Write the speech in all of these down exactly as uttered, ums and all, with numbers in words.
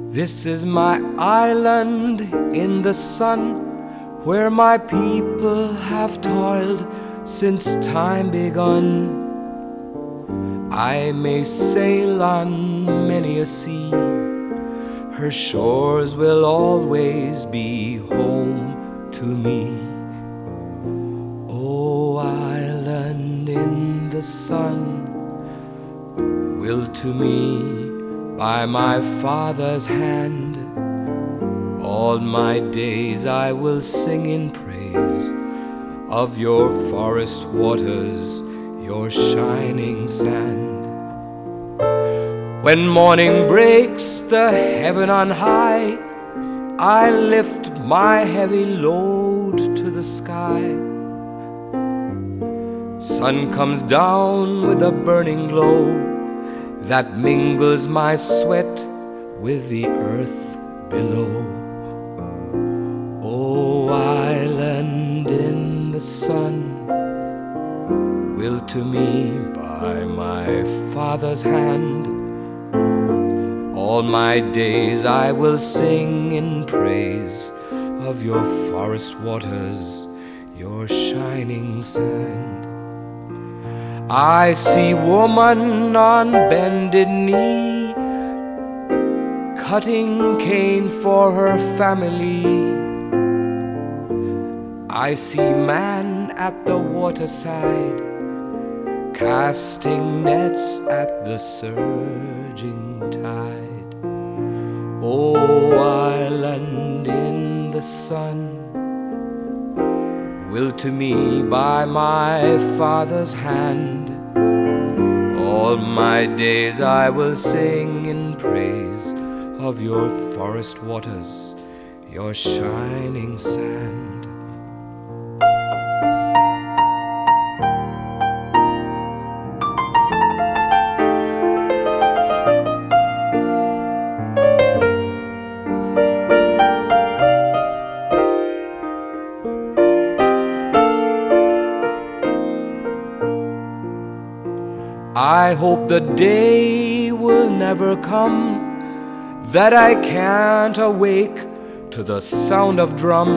This is my island in the sun, where my people have toiled since time begun. I may sail on many a sea, her shores will always be home to me. Oh, island in the sun, willed to me by my Father's hand, all my days I will sing in praise of your forest waters, your shining sand. When morning breaks the heaven on high, I lift my heavy load to the sky. Sun comes down with a burning glow that mingles my sweat with the earth below. Oh, island in the sun, willed to me by my Father's hand, all my days I will sing in praise of your forest waters, your shining sand. I see woman on bended knee, cutting cane for her family. I see man at the waterside, casting nets at the surging tide. Oh, island in the sun, willed to me by my Father's hand, all my days I will sing in praise of your forest waters, your shining sand. I hope the day will never come that I can't awake to the sound of drum.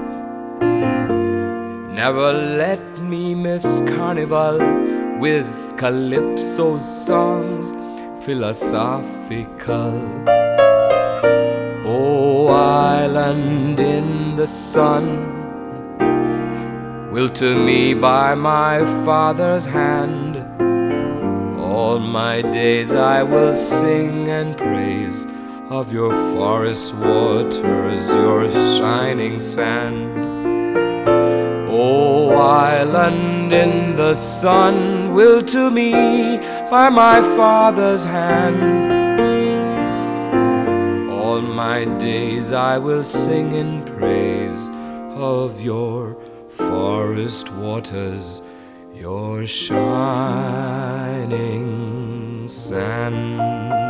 Never let me miss carnival with calypso songs philosophical. Oh, island in the sun, willed to me by my Father's hand, all my days I will sing and praise of your forest waters, your shining sand. Oh, island in the sun, willed to me by my Father's hand, all my days I will sing in praise of your forest waters, your shining sand.